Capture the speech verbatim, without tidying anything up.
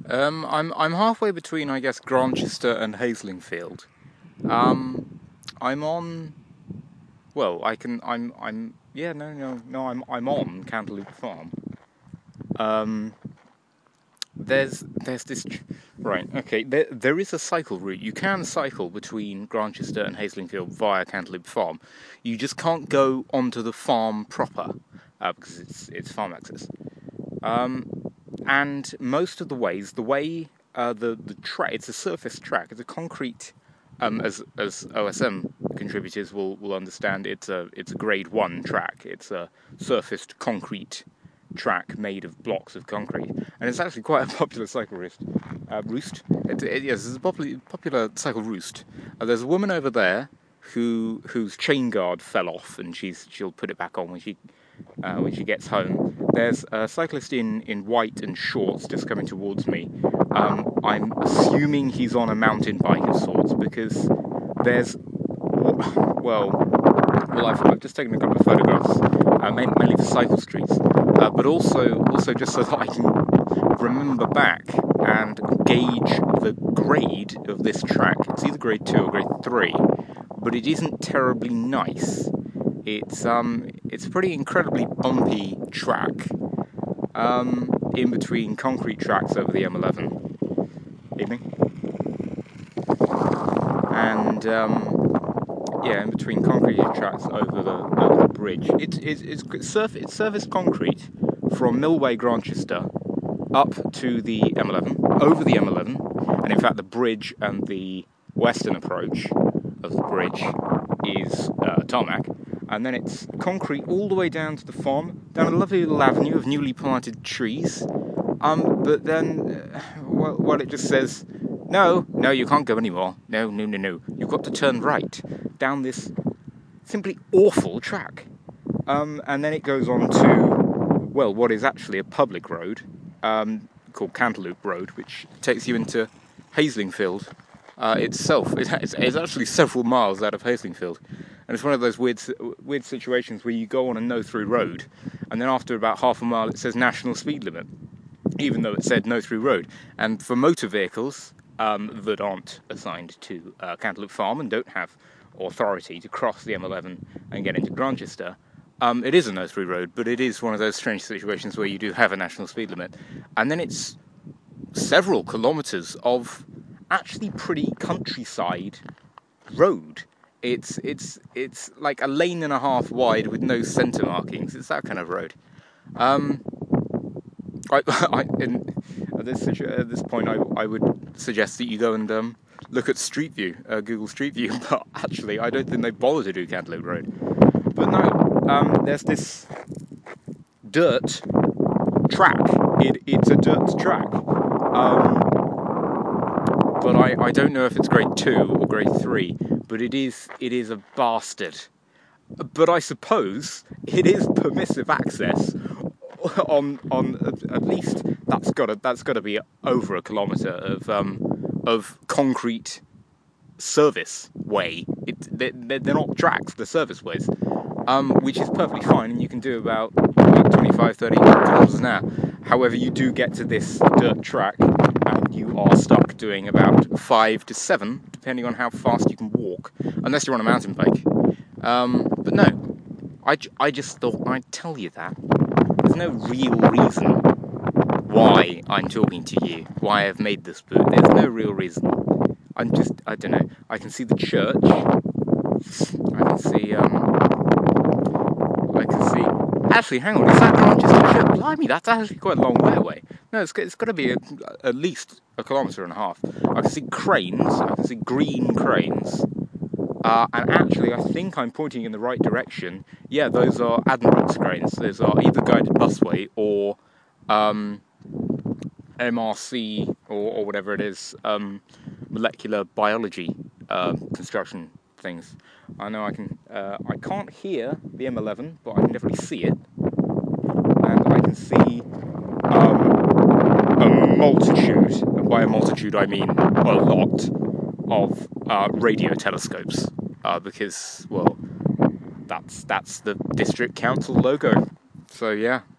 Um, I'm I'm halfway between, I guess, Grantchester and Haslingfield. Um, I'm on. Well, I can. I'm. I'm. Yeah. No. No. No. I'm. I'm on Cantaloupe Farm. Um, there's. There's this. Tr- right. Okay. There. There is a cycle route. You can cycle between Grantchester and Haslingfield via Cantaloupe Farm. You just can't go onto the farm proper uh, because it's it's farm access. Um, and most of the ways, the way uh, the the track, it's a surface track, it's a concrete. Um, as as O S M contributors will, will understand, it's a it's a grade one track. It's a surfaced concrete track made of blocks of concrete, and it's actually quite a popular cycle roost. Uh, roost. It, it, yes, it's a popular popular cycle roost. Uh, there's a woman over there who whose chain guard fell off, and she's she'll put it back on when she uh, when she gets home. There's a cyclist in, in white and shorts just coming towards me. Um, I'm assuming he's on a mountain bike of sorts because there's, well, well, I've, I've just taken a couple of photographs, uh, mainly for cycle streets, uh, but also also just so that I can remember back and gauge the grade of this track. It's either grade two or grade three, but it isn't terribly nice. It's um, it's a pretty incredibly bumpy track, um, in between concrete tracks over the M eleven. Evening. And um, yeah, in between concrete tracks over the over the bridge. It's it's it's surf it's surfaced concrete from Millway Grantchester up to the M eleven, over the M eleven, and in fact the bridge and the western approach of the bridge is uh, tarmac. And then it's concrete all the way down to the farm, down a lovely little avenue of newly planted trees. Um, but then, uh, well, well, it just says, no, no, you can't go anymore. No, no, no, no. You've got to turn right down this simply awful track. Um, and then it goes on to, well, what is actually a public road, um, called Cantaloupe Road, which takes you into Haslingfield uh, itself. It's, it's actually several miles out of Haslingfield. And it's one of those weird weird situations where you go on a no-through road, and then after about half a mile it says national speed limit, even though it said no-through road. And for motor vehicles um, that aren't assigned to uh, Cantaloupe Farm and don't have authority to cross the M eleven and get into Grantchester, um, it is a no-through road, but it is one of those strange situations where you do have a national speed limit. And then it's several kilometres of actually pretty countryside road. It's it's it's like a lane and a half wide with no centre markings. It's that kind of road. Um, I, I in, at this at this point, I I would suggest that you go and um, look at Street View, uh, Google Street View. But actually, I don't think they bother to do Cantaloupe Road. But no, um, there's this dirt track. It it's a dirt track. Um, but I, I don't know if it's grade two or grade three. But it is it is a bastard. But I suppose it is permissive access on on at least that's got to that's got to be over a kilometre of um, of concrete service way. It they're, they're not tracks, they're service ways, um, which is perfectly fine, and you can do about, about twenty-five, thirty kilometres an hour. However, you do get to this dirt track, and you are stuck doing about five to seven, depending on how fast you can walk, unless you're on a mountain bike. Um, but no, I, I just thought I'd tell you that. There's no real reason why I'm talking to you, why I've made this book. There's no real reason. I'm just, I don't know, I can see the church. I can see, um, I can see, actually, hang on, is that Grantchester Church? Blimey, that's actually quite a long way away. No, it's, it's got to be a, at least a kilometre and a half. I can see cranes, I can see green cranes. Uh, and actually, I think I'm pointing in the right direction. Yeah, those are Addenbrooke's cranes. Those are either guided busway or um, M R C or, or whatever it is, um, molecular biology uh, construction things. I know I can. Uh, I can't hear the M eleven, but I can definitely see it, and I can see um, a multitude. And by a multitude, I mean a lot of uh, radio telescopes, uh, because well, that's that's the district council logo. So yeah.